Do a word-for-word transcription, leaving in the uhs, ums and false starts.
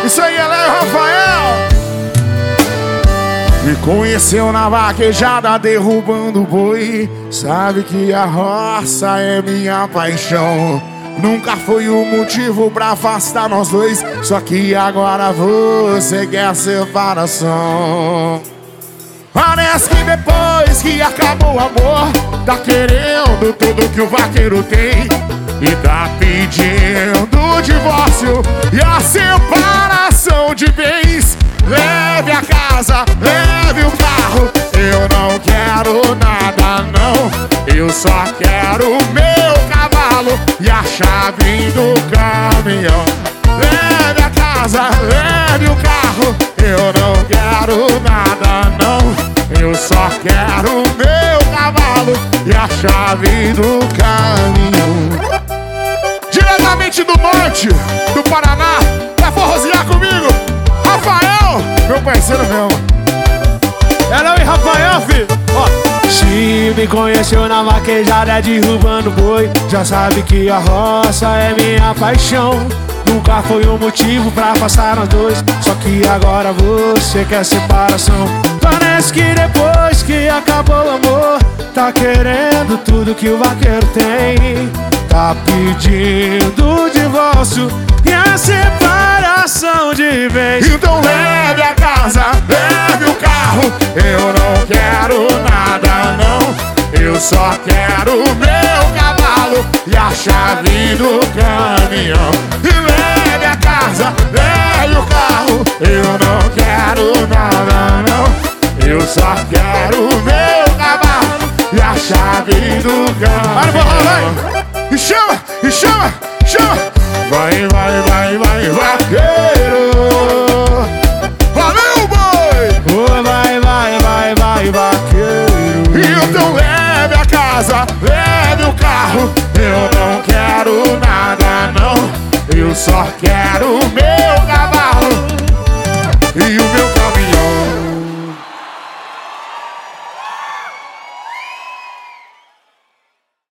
Isso aí, ela é o Rafael. Me conheceu na vaquejada derrubando boi. Sabe que a roça é minha paixão. Nunca foi o motivo pra afastar nós dois. Só que agora você quer separação. Parece que depois que acabou o amor, tá querendo tudo que o vaqueiro tem e tá pedindo o divórcio e a separação de bens. Leve a casa, leve o carro. Eu não quero nada não. Eu só quero o meu cavalo e a chave do caminhão. Leve a casa, leve o carro. Eu não quero nada não. Eu só quero o meu cavalo e a chave do caminhão. Diretamente do norte do Paraná, pra forrosear comigo, Rafael, meu parceiro mesmo. Ela é o Rafael, filho. Ó. Se me conheceu na vaquejada derrubando boi, já sabe que a roça é minha paixão. Nunca foi um motivo pra passar nós dois. Só que agora você quer separação. Parece que depois que acabou o amor, tá querendo tudo que o vaqueiro tem. Tá pedindo o divórcio e a separação de vez. Então leve a casa, leve o carro. Eu não quero nada não. Eu só quero o meu cavalo e a chave do caminhão. E leve a casa, leve o carro. Eu não quero nada não. Eu só quero o meu cavalo e a chave do caminhão. E chama, e chama, chama. Vai, vai, vai, vai, vaqueiro. Valeu, boi. Oh, vai, vai, vai, vai, vaqueiro. Então leve a casa, leve o carro. Eu não quero nada não. Eu só quero o meu cavalo e o meu